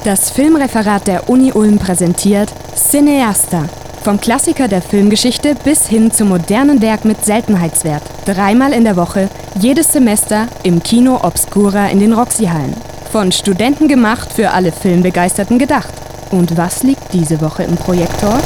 Das Filmreferat der Uni Ulm präsentiert Cineasta. Vom Klassiker der Filmgeschichte bis hin zum modernen Werk mit Seltenheitswert. 3-mal in der Woche, jedes Semester im Kino Obscura in den Roxy-Hallen. Von Studenten gemacht, für alle Filmbegeisterten gedacht. Und was liegt diese Woche im Projektor?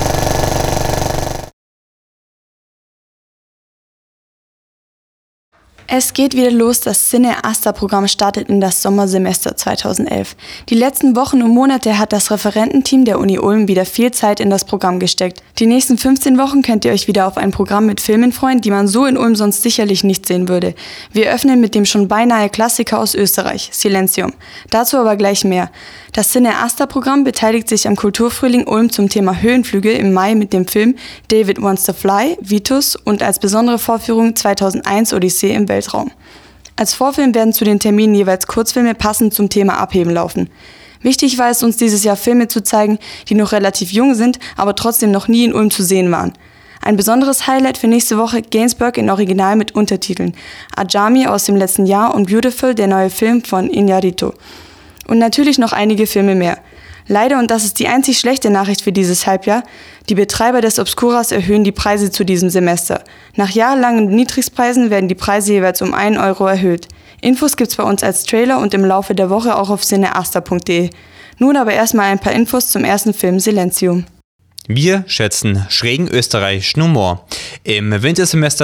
Es geht wieder los, das Cineasta-Programm startet in das Sommersemester 2011. Die letzten Wochen und Monate hat das Referententeam der Uni Ulm wieder viel Zeit in das Programm gesteckt. Die nächsten 15 Wochen könnt ihr euch wieder auf ein Programm mit Filmen freuen, die man so in Ulm sonst sicherlich nicht sehen würde. Wir öffnen mit dem schon beinahe Klassiker aus Österreich, Silenzium. Dazu aber gleich mehr. Das Cineasta-Programm beteiligt sich am Kulturfrühling Ulm zum Thema Höhenflüge im Mai mit dem Film David Wants to Fly, Vitus und als besondere Vorführung 2001 Odyssee im Weltraum. Als Vorfilm werden zu den Terminen jeweils Kurzfilme passend zum Thema Abheben laufen. Wichtig war es uns dieses Jahr Filme zu zeigen, die noch relativ jung sind, aber trotzdem noch nie in Ulm zu sehen waren. Ein besonderes Highlight für nächste Woche Gainsbourg in Original mit Untertiteln, Ajami aus dem letzten Jahr und Beautiful, der neue Film von Iñárritu. Und natürlich noch einige Filme mehr. Leider, und das ist die einzig schlechte Nachricht für dieses Halbjahr, die Betreiber des Obscuras erhöhen die Preise zu diesem Semester. Nach jahrelangen Niedrigpreisen werden die Preise jeweils um 1 Euro erhöht. Infos gibt's bei uns als Trailer und im Laufe der Woche auch auf cineasta.de. Nun aber erstmal ein paar Infos zum ersten Film Silenzium. Wir schätzen schrägen österreichischen Humor. Im Wintersemester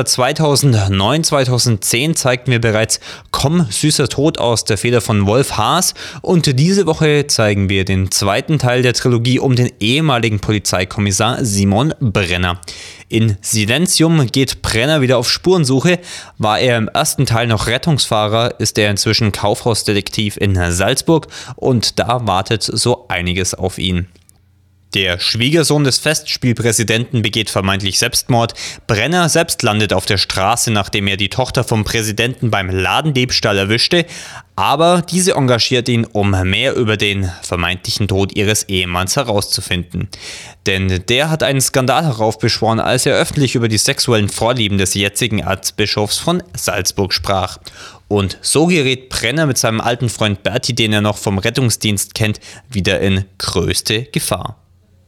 2009-2010 zeigten wir bereits Komm, süßer Tod aus der Feder von Wolf Haas und diese Woche zeigen wir den zweiten Teil der Trilogie um den ehemaligen Polizeikommissar Simon Brenner. In Silenzium geht Brenner wieder auf Spurensuche. War er im ersten Teil noch Rettungsfahrer, ist er inzwischen Kaufhausdetektiv in Salzburg und da wartet so einiges auf ihn. Der Schwiegersohn des Festspielpräsidenten begeht vermeintlich Selbstmord. Brenner selbst landet auf der Straße, nachdem er die Tochter vom Präsidenten beim Ladendiebstahl erwischte. Aber diese engagiert ihn, um mehr über den vermeintlichen Tod ihres Ehemanns herauszufinden. Denn der hat einen Skandal heraufbeschworen, als er öffentlich über die sexuellen Vorlieben des jetzigen Erzbischofs von Salzburg sprach. Und so gerät Brenner mit seinem alten Freund Berti, den er noch vom Rettungsdienst kennt, wieder in größte Gefahr.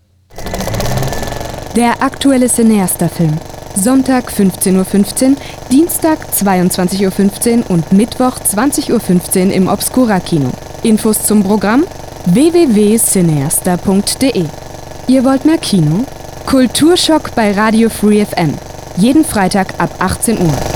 Der aktuelle Cineasta-Film. Sonntag 15:15 Uhr, Dienstag 22:15 Uhr und Mittwoch 20:15 Uhr im Obscura-Kino. Infos zum Programm www.cineasta.de. Ihr wollt mehr Kino? Kulturschock bei Radio Free FM. Jeden Freitag ab 18 Uhr.